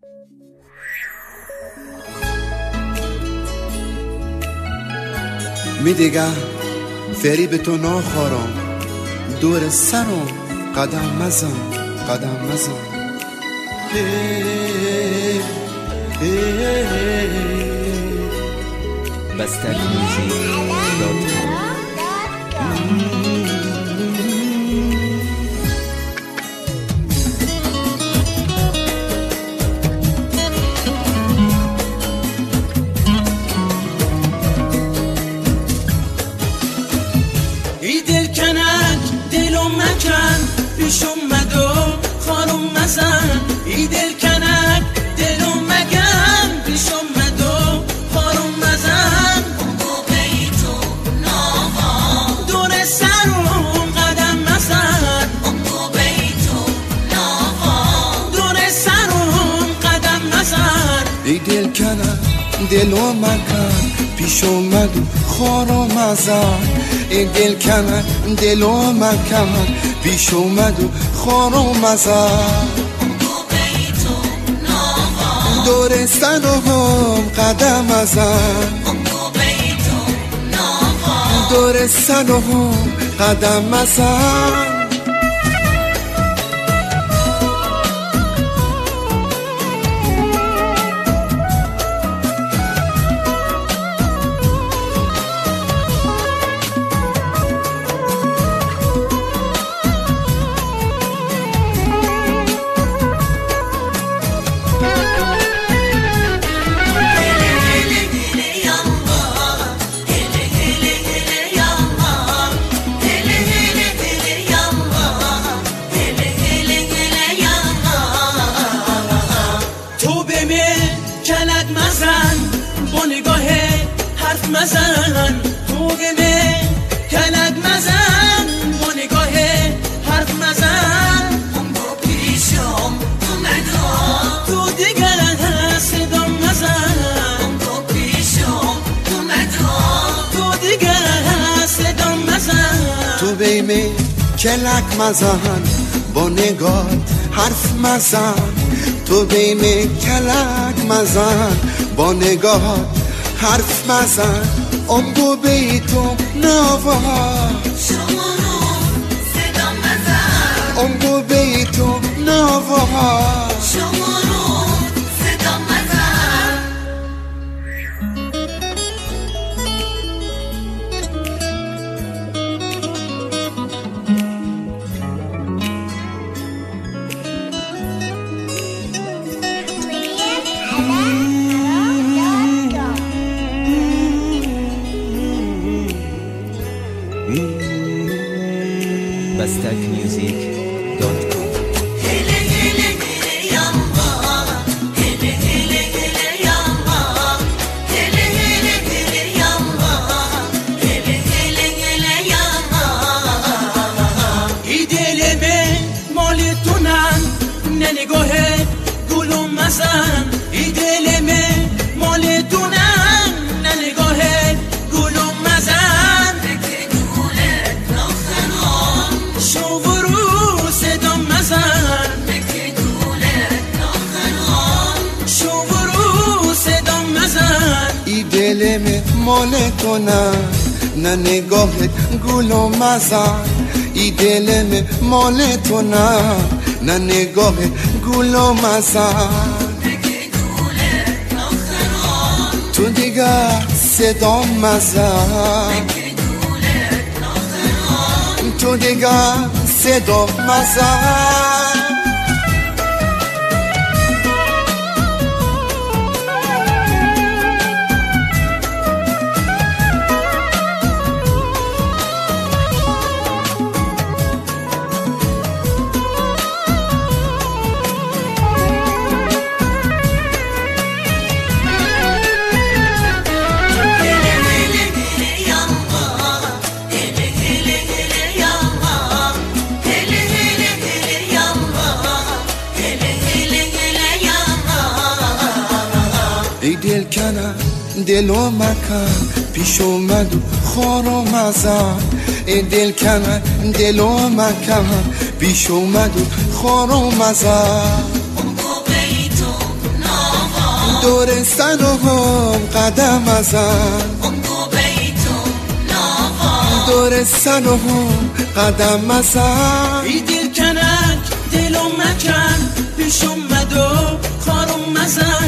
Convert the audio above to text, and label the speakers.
Speaker 1: میدیگم فریب تو ناخورم، دور سرم قدم مزن قدم مزن.
Speaker 2: BastardMusic.com.
Speaker 3: ای دل کنک دلو مکن، پیش اومد و خارم مزن. ای دل کنک دلو مکن، پیش اومد و خارم مزن. موقعی تو ناوا دور سرم قدم مزن. موقعی تو ناوا دور سرم قدم مزن.
Speaker 1: ای دل کنک دلو مکن، پیش اومد و خارم مزن. ای دل کنک دلو مکن، پیش اومد و خارم مزن.
Speaker 3: موقعی تو ناوا
Speaker 1: دور سرم قدم مزن.
Speaker 3: موقعی تو ناوا
Speaker 1: دور سرم قدم مزن.
Speaker 3: کلک مزن با نگاه حرف مزن. تو به کلک مزن با نگاه حرف مزن. اون با پیشم تو مدام تو دیگر صدام مزن. اون با پیشم تو مدام تو دیگر صدام مزن.
Speaker 1: تو بیمه کلک مزن با نگاه حرف مزن. تو بیمه کلک مزن با نگاه حرف مزن. ام گو بیتو نوا
Speaker 3: شما رو صدا مزن.
Speaker 1: ام گو بیتو نوا
Speaker 3: شما رو صدا مزن.
Speaker 2: BastardMusic.com.
Speaker 3: hele hele hele yamba, hele hele hele yamba, hele hele hele yamba, hele hele hele yamba. ای دل من مال تو نه نگاه گلو مزن. ای دل من مال تو نه نگاه گلو مزن.
Speaker 1: ای دل من مال تو نه نگاه گل و مزن. ای دل من مال تو نه نگاه گل و مزن. تو دیگر صدا مزن. تو دیگر صدا مزن. ای دل کنم دلو مکن، پیش اومد و خارو مزن. ای دل کنم دلو مکن، پیش اومد و خارو مزن.
Speaker 3: اون موقعی تو
Speaker 1: دور سر هم قدم ازن
Speaker 3: امگو بیتون لاغا
Speaker 1: دور سر هم قدم ازن
Speaker 2: ای دل کنک دلو مکن پیش اومد و خارم مزن